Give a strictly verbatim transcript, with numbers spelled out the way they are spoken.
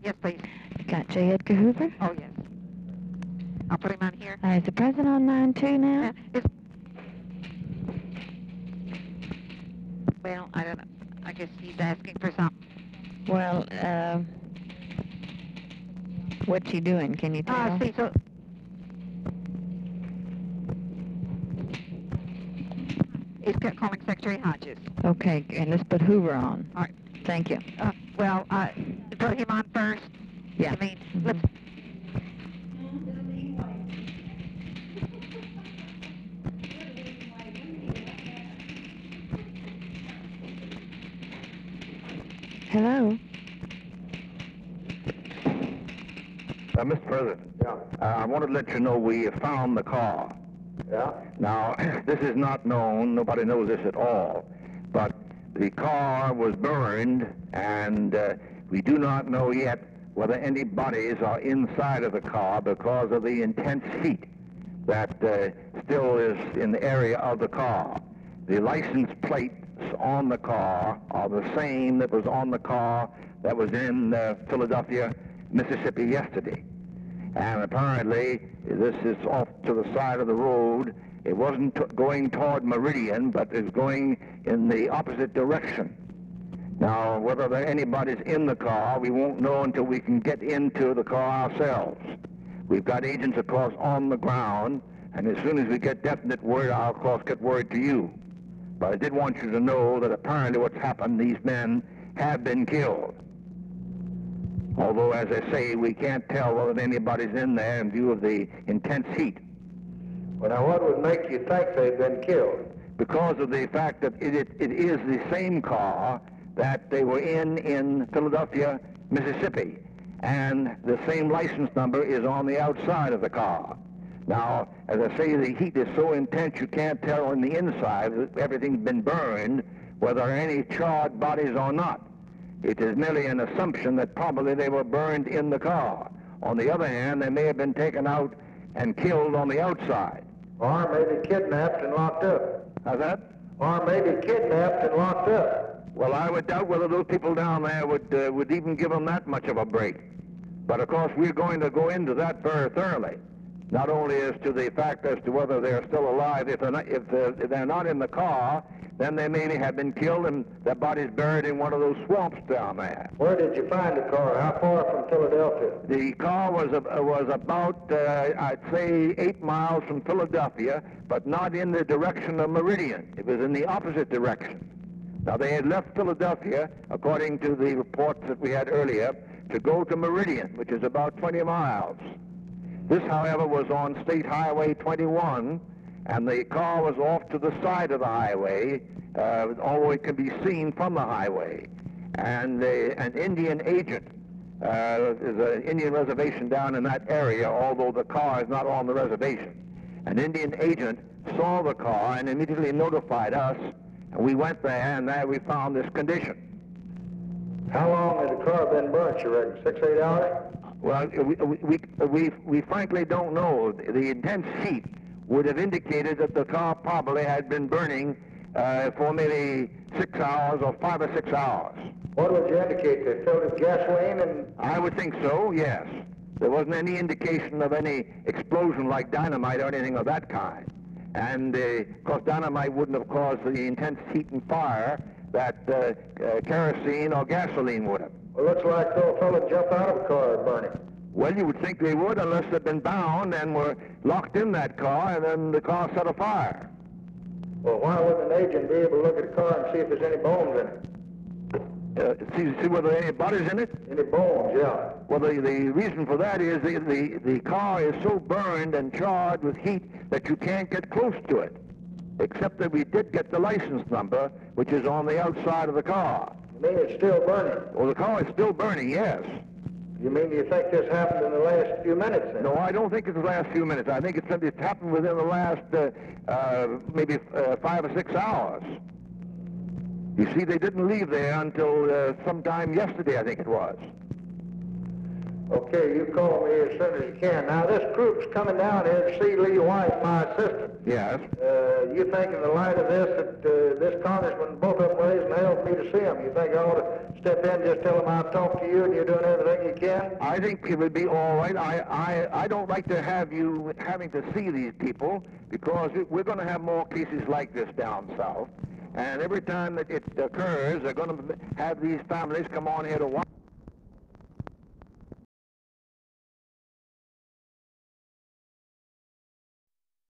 Yes, please. Got J. Edgar Hoover? Oh, yes. I'll put him on here. Uh, is the president on line two now? Uh, is, well, I don't know. I guess he's asking for something. Well, uh, what's he doing? Can you tell? Ah, see, so... He's calling Secretary Hodges. Okay, and let's put Hoover on. All right. Thank you. Uh, well, uh, put him on first. Yeah. I mean, mm-hmm. let's... Hello? Uh, Mister President. Yeah. Uh, I wanted to let you know we found the car. Yeah? Now, this is not known. Nobody knows this at all. But the car was burned, and uh, we do not know yet whether any bodies are inside of the car because of the intense heat that uh, still is in the area of the car. The license plates on the car are the same that was on the car that was in uh, Philadelphia, Mississippi yesterday. And apparently, this is off to the side of the road. It wasn't t going toward Meridian, but is going in the opposite direction. Now, whether there anybody's in the car, we won't know until we can get into the car ourselves. We've got agents, of course, on the ground, and as soon as we get definite word, I'll, of course, get word to you. But I did want you to know that apparently what's happened, these men have been killed. Although, as I say, we can't tell whether anybody's in there in view of the intense heat. Well, now, what would make you think they've been killed? Because of the fact that it, it, it is the same car that they were in in Philadelphia, Mississippi. And the same license number is on the outside of the car. Now, as I say, the heat is so intense you can't tell on the inside that everything's been burned, whether there are any charred bodies or not. It is merely an assumption that probably they were burned in the car. On the other hand, they may have been taken out and killed on the outside. Or maybe kidnapped and locked up. How's that? Or maybe kidnapped and locked up. Well, I would doubt whether those people down there would, uh, would even give them that much of a break. But, of course, we're going to go into that very thoroughly. Not only as to the fact as to whether they're still alive. If they're not, if they're, if they're not in the car, then they may have been killed and their bodies buried in one of those swamps down there. Where did you find the car? How far from Philadelphia? The car was uh, was about, uh, I'd say, eight miles from Philadelphia, but not in the direction of Meridian. It was in the opposite direction. Now, they had left Philadelphia, according to the reports that we had earlier, to go to Meridian, which is about twenty miles. This, however, was on State Highway twenty-one, and the car was off to the side of the highway, uh, although it can be seen from the highway. And uh, an Indian agent, uh, there's an Indian reservation down in that area, although the car is not on the reservation. An Indian agent saw the car and immediately notified us, and we went there, and there we found this condition. How long had the car been burnt, you reckon? Six, eight hours? Well, we, we, we, we frankly don't know. The intense heat would have indicated that the car probably had been burning uh, for maybe six hours or five or six hours. What would you indicate? They filled it with gasoline and... I would think so, yes. There wasn't any indication of any explosion like dynamite or anything of that kind. And, uh, of course, dynamite wouldn't have caused the intense heat and fire that uh, uh, kerosene or gasoline would have. Well, looks like the fellow jumped out of a car burning. Well, you would think they would unless they'd been bound and were locked in that car and then the car set afire. Well, why wouldn't an agent be able to look at the car and see if there's any bones in it? Uh, see, see whether there are any bodies in it? Any bones, yeah. Well, the, the reason for that is the, the, the car is so burned and charred with heat that you can't get close to it. Except that we did get the license number, which is on the outside of the car. You mean it's still burning? Well, the car is still burning, yes. You mean you think this happened in the last few minutes then? No, I don't think it's the last few minutes. I think it's, it's happened within the last uh, uh, maybe uh, five or six hours. You see, they didn't leave there until uh, sometime yesterday, I think it was. Okay, you call me as soon as you can. Now, this group's coming down here to see Lee White, my assistant. Yes. Uh, you think in the light of this that uh, this congressman, both of them raising hell wanted me to see them. You think I ought to step in and just tell them I'll talk to you and you're doing everything you can? I think it would be all right. I, I, I don't like to have you having to see these people because it, we're going to have more cases like this down south. And every time that it occurs, they're going to have these families come on here to watch.